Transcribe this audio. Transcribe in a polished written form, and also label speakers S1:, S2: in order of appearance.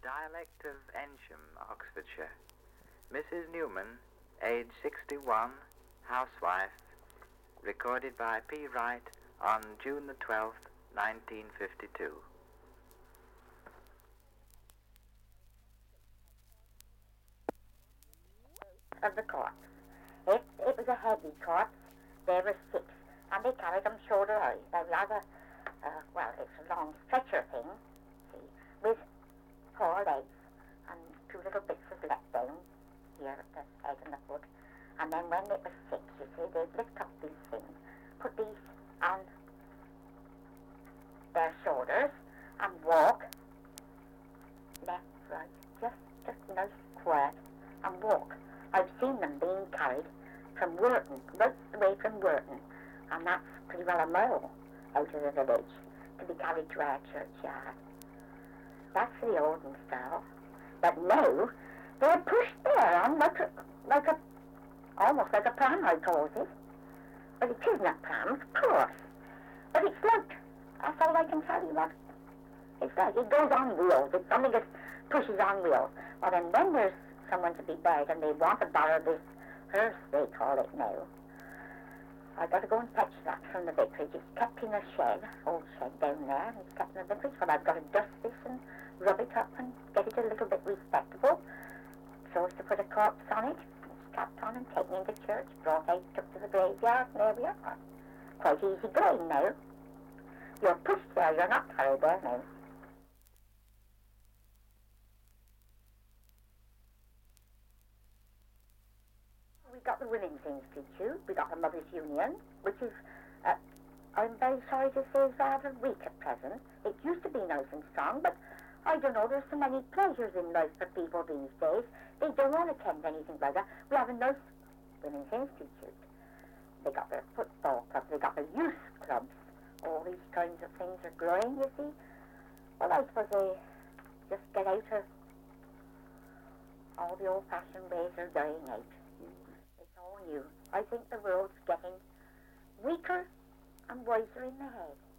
S1: Dialect of Ensham, Oxfordshire. Mrs. Newman, age 61, housewife, recorded by P. Wright on June the 12th, 1952.
S2: Of the corpse. It was a heavy corpse. There were 6, and they carried them shoulder high. They had it's a long stretcher thing, see, with 4 legs and 2 little bits was let down here at the head and the foot. And then when it was 6, you see, they'd lift up these things, put these on their shoulders and walk left, right, just nice, quiet, and walk. I've seen them being carried from Wharton, right away from Wharton, and that's pretty well a mile out of the village to be carried to our churchyard. That's the olden style. But now, they're pushed there on almost like a pram, I suppose it. But it isn't a pram, of course. But it's like, that's all I can tell you about. It's like, it goes on wheels. It's something that pushes on wheels. Well, then when there's someone to be buried and they want to borrow this hearse, they call it now, I've got to go and fetch that from the vicarage. It's kept in a shed, old shed down there, and it's kept in the vicarage. But I've got to dust this and rub it up and get it a little bit respectable, so as to put a corpse on it. It's strapped on and taken into church, brought out, took to the graveyard, and there we are. Quite easy going now. You're pushed there, you're not carried there now. We got the Women's Institute, we got the Mothers' Union, which is, I'm very sorry to say, is rather weak at present. It used to be nice and strong, but I don't know, there's so many pleasures in life for people these days. They don't want to attend anything like that. We have a nice Women's Institute. They got their football clubs, they got their youth clubs. All these kinds of things are growing, you see. Well, I suppose they just get out of all the old-fashioned ways are dying out. It's all new. I think the world's getting weaker and wiser in the head.